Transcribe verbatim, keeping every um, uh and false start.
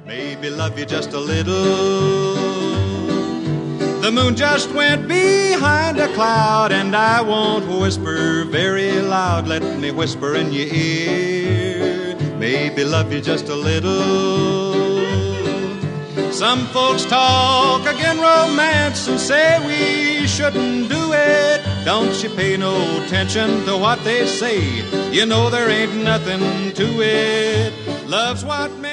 maybe love you just a little. The moon just went behind a cloud, and I won't whisper very loud. Let me whisper in your ear, maybe love you just a little. Some folks talk again romance and say we shouldn't do it. Don't you pay no attention to what they say. You know there ain't nothing to it. Love's what makes